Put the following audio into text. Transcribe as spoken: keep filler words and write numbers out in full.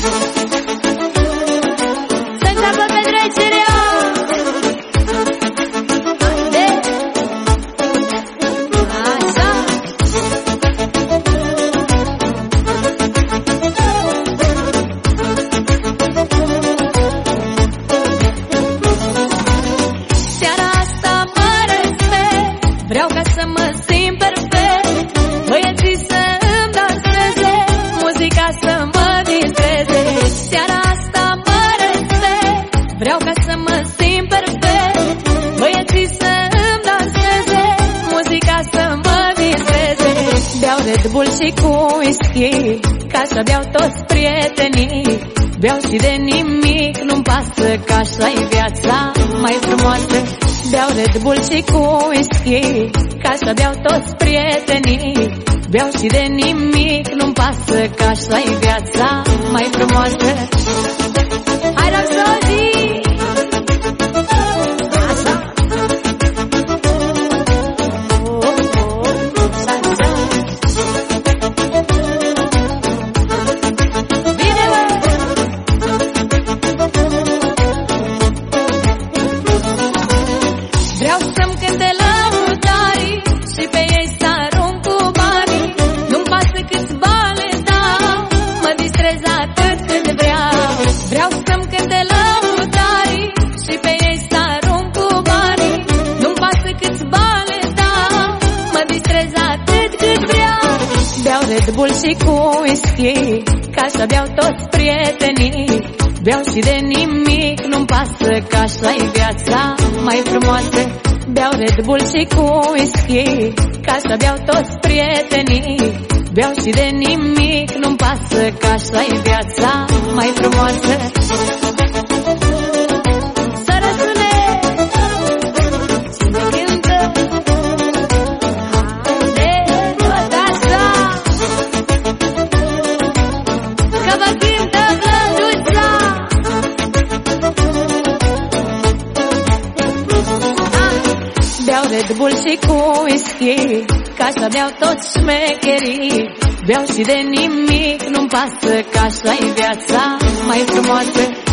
Să înceapă petrecerea. Vreau ca să mă simt perfect, băieții să îmi danseze, muzica să mă distreze. Seara asta mă respect, vreau ca să mă simt perfect, băieții să îmi danseze, muzica să mă distreze. Beau Red Bull și cu whisky, ca așa beau toți prietenii. Beau și de nimic, nu-mi pasă, că așa-i viața mai frumoasă. Beau Red Bull și cu whisky, ca așa beau toți prietenii. Beau și de nimic, nu-mi pasă, că așa-i viața mai frumoasă. Hai la soții! Așa! Vreau să-mi cânte lăutarii și pe ei să arunc cu banii. Nu-mi pasă câți bani dau, mă distrez atât cât vreau. Vreau să-mi cânte lăutarii și pe ei să arunc cu banii. Nu-mi pasă câți bani dau, mă distrez atât cât vreau. Beau Red Bull și cu whisky, ca așa beau toți prietenii. Beau și de nimic, nu-mi pasă, că așa-i viața mai frumoasă. Beau Red Bull și cu whisky, ca așa beau toți prietenii. Beau și de nimic, nu-mi pasă, că așa-i viața mai frumoasă. Să răsune! Cine cântă? Haide, tot așa! Că vă cântă blânduța! Beau Red Bull și cu whisky, ca așa beau toți șmecherii. Beau și de nimic, nu-mi pasă, că așa-i viața mai frumoasă.